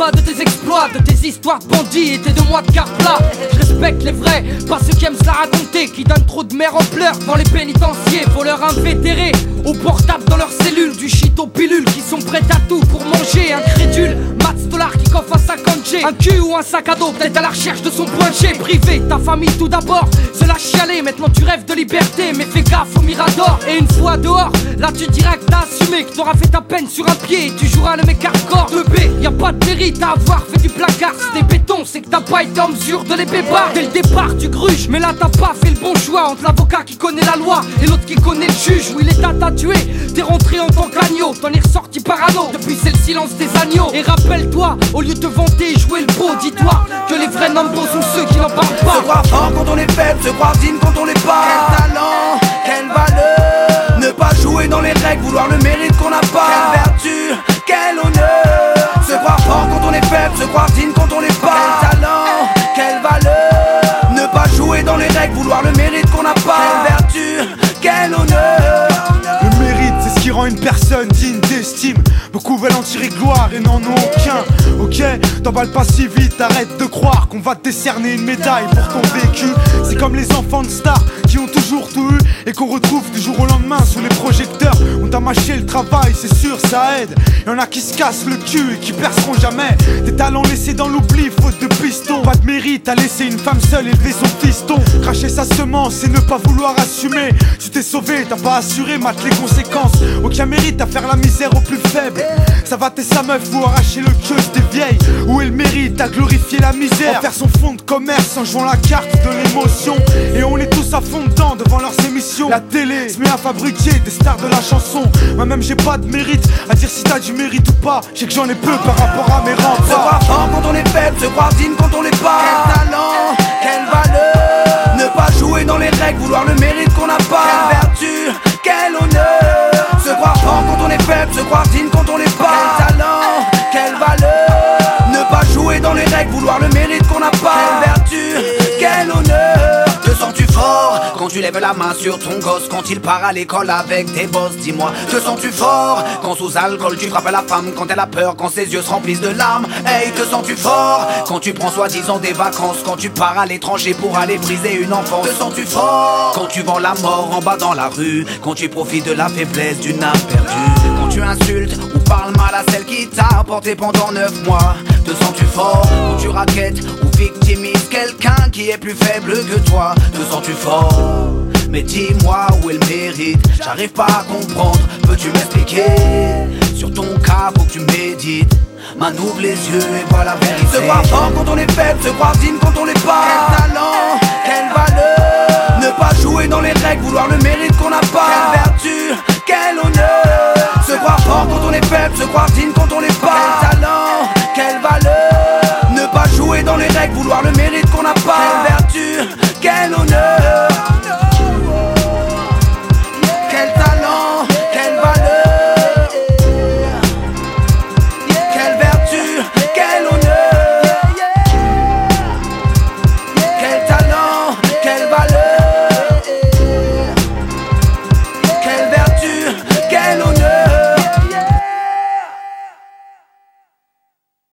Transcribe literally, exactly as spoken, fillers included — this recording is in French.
pas de tes exploits, de tes histoires de bandits et tes deux mois de carte plat. Je respecte les vrais, pas ceux qui aiment se la raconter, qui donnent trop de mères en pleurs dans les pénitenciers. Voleurs invétérés, au portable dans leurs cellules, du shit aux pilules, qui sont prêts à tout pour manger. Incrédule, Mats Dollar qui coffre à cinquante G. Un cul ou un sac à dos, peut-être à la recherche de son point G. Privé, ta famille tout d'abord, se la chialer. Maintenant tu rêves de liberté, mais fais gaffe au mirador. Et une fois dehors, là tu diras que t'as assumé, que t'auras fait ta peine sur un pied et tu joueras le mec hardcore. deux B, y'a pas de mérite à avoir fait du placard. Si t'es béton, c'est que t'as pas été en mesure de les bébar. Dès le départ tu gruges, mais là t'as pas fait le bon choix. Entre l'avocat qui connaît la loi et l'autre qui connaît le juge. Où il est à t'a tué, t'es rentré en tant qu'agneau, t'en es ressorti parano. Depuis c'est le silence des agneaux. Et rappelle-toi, au lieu de te vanter et jouer le beau, dis-toi que les vrais nombres sont ceux qui n'en parlent pas. Se croire fort quand on est faible, se croire digne quand on l'est pas. Quel talent, quelle valeur, ne pas jouer dans les règles, vouloir le mérite qu'on n'a pas. Quelle vertu, quel honneur, se croire fort quand on est faible, se croire digne quand on l'est pas. Quel talent, quelle valeur, ne pas jouer dans les règles, vouloir le mérite qu'on n'a pas. Quelle vertu, quel honneur. Le mérite, c'est ce qui rend une personne digne d'estime. Beaucoup veulent en tirer gloire et n'en ont aucun. Ok, t'emballes pas si vite, arrête de croire qu'on va te décerner une médaille pour ton vécu. C'est comme les enfants de stars qui ont toujours tout eu et qu'on retrouve du jour au lendemain sous les projecteurs. On t'a mâché le travail, c'est sûr, ça aide. Y'en a qui se cassent le cul et qui perceront jamais. Des talents laissés dans l'oubli, faute de piston. Pas de mérite à laisser une femme seule élever son fiston. Cracher sa semence et ne pas vouloir assumer. Tu t'es sauvé, t'as pas assuré, mate les conséquences. Aucun mérite à faire la misère aux plus faibles. Ça va t'es sa meuf ou arracher le queue des vieilles. Où est le mérite à glorifier la misère, en faire son fond de commerce en jouant la carte de l'émotion. Et on est tous à fond dedans devant leurs émissions. La télé se met à fabriquer des stars de la chanson. Moi-même j'ai pas de mérite à dire si t'as du mérite ou pas. J'ai que j'en ai peu par rapport à mes remparts. Se croire fort quand on est faible, se croire digne quand on l'est pas. Quel talent, quelle valeur, ne pas jouer dans les règles, vouloir le mérite qu'on n'a pas. Quelle vertu, quel honneur, se croire fort quand on est faible, se croire digne quand on l'est pas. Quel talent, quelle valeur, ne pas jouer dans les règles, vouloir le mérite qu'on n'a pas. Quelle vertu, quel honneur. Te sens-tu fort quand tu lèves la main sur ton gosse, quand il part à l'école avec tes boss, dis-moi. Te sens-tu fort quand sous alcool tu frappes à la femme, quand elle a peur, quand ses yeux se remplissent de larmes. Hey, te sens-tu fort quand tu prends soi-disant des vacances, quand tu pars à l'étranger pour aller briser une enfance. Te sens-tu fort quand tu vends la mort en bas dans la rue, quand tu profites de la faiblesse d'une âme perdue, quand tu insultes ou parles mal à celle qui t'a porté pendant neuf mois. Te sens-tu fort quand tu raquettes ou victimises quelqu'un qui est plus faible que toi. Te sens-tu fort? Mais dis-moi où est le mérite, j'arrive pas à comprendre, peux-tu m'expliquer? Sur ton cas faut que tu médites, man ouvre les yeux et vois la vérité. Se croire fort quand on est faible, se croire digne quand on l'est pas. Quel talent, quelle valeur, ne pas jouer dans les règles, vouloir le mérite qu'on n'a pas.